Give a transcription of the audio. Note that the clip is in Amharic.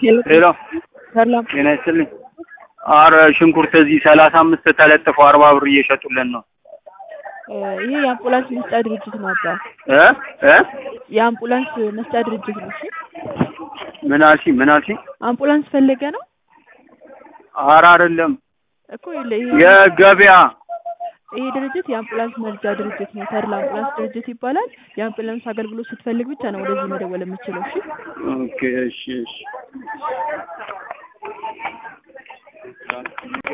ሄሎ ሰላም ጤና ይስጥልኝ። ኧረ ሽንኩርት እዚህ 35 ተለጥፎ 40 ብር እየሸጡልን ነው። ይሄ የአምቡላንስ መስጫ ድርጅት ነው አባ። የአምቡላንስ መስጫ ድርጅት ነው። እሺ ምን አልሽኝ? አምቡላንስ ፈለገ ነው? ኧረ አይደለም እኮ የገበያ ይሄ ድርጅት የአምቡላንስ መርጃ ድርጅት ነው። ተድላ አምቡላንስ ድርጅት ይባላል። የአምቡላንስ አገልግሎት ስትፈልግ ብቻ ነው ወደዚህ መደወል የምትችለው። እሺ ኦኬ እሺ